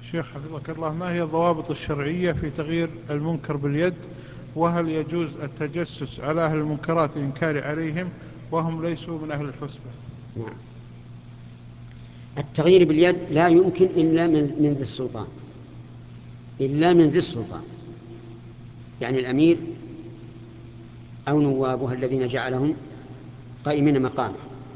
شيخ حفظك الله، ما هي الضوابط الشرعية في تغيير المنكر باليد؟ وهل يجوز التجسس على أهل المنكرات الإنكار عليهم وهم ليسوا من أهل الحسبة؟ نعم. التغيير باليد لا يمكن إلا من ذي السلطان، إلا من ذي السلطان، يعني الأمير أو نوابها الذين جعلهم قائمين مقامه،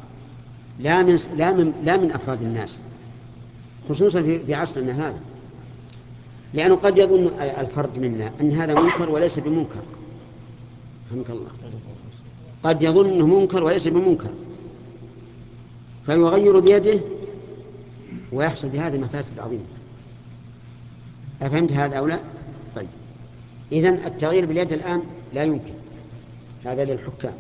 لا من أفراد الناس، خصوصا في عصرنا هذا، لأنه قد يظن الفرد منا أن هذا منكر وليس بمنكر. رحمك الله. قد يظن أنه منكر وليس بمنكر فيغير بيده ويحصل بهذا مفاسد عظيمة. أفهمت هذا أو لا؟ طيب، إذن التغيير باليد الآن لا يمكن، هذا للحكام.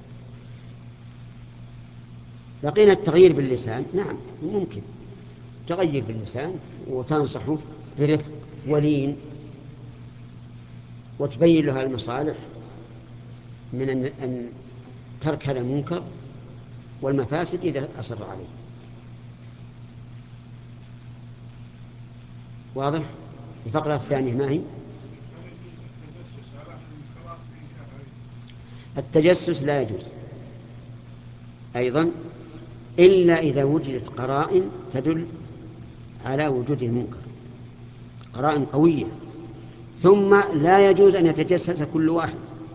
لقينا التغيير باللسان، نعم ممكن تغير باللسان وتنصحه برفق ولين وتبين له المصالح من أن ترك هذا المنكر والمفاسد إذا أصر عليه. واضح؟ الفقرة الثانية ما هي؟ التجسس لا يجوز أيضا إلا إذا وجدت قرائن تدل على وجود المنكر، قرائن قوية. ثم لا يجوز أن يتجسس كل واحد.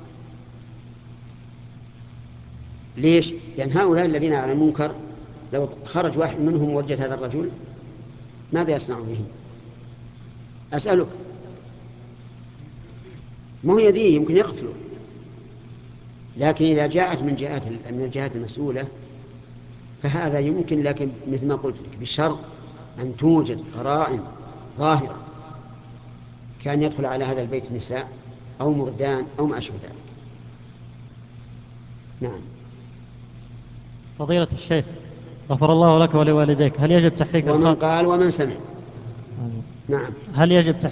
ليش؟ لأن هؤلاء الذين على المنكر لو خرج واحد منهم ووجد هذا الرجل ماذا يصنع به؟ أسألك. ما هو يديه، يمكن يقتله. لكن إذا جاءت من الجهات المسؤولة فهذا يمكن، لكن مثل ما قلت لك بشرط أن توجد قرائن ظاهرة، كان يدخل على هذا البيت نساء أو مردان أو ما أشبه ذلك. نعم. فضيلة الشيخ غفر الله لك ولوالديك، هل يجب تحريك ومن قال ومن سمع. آمين. نعم. هل يجب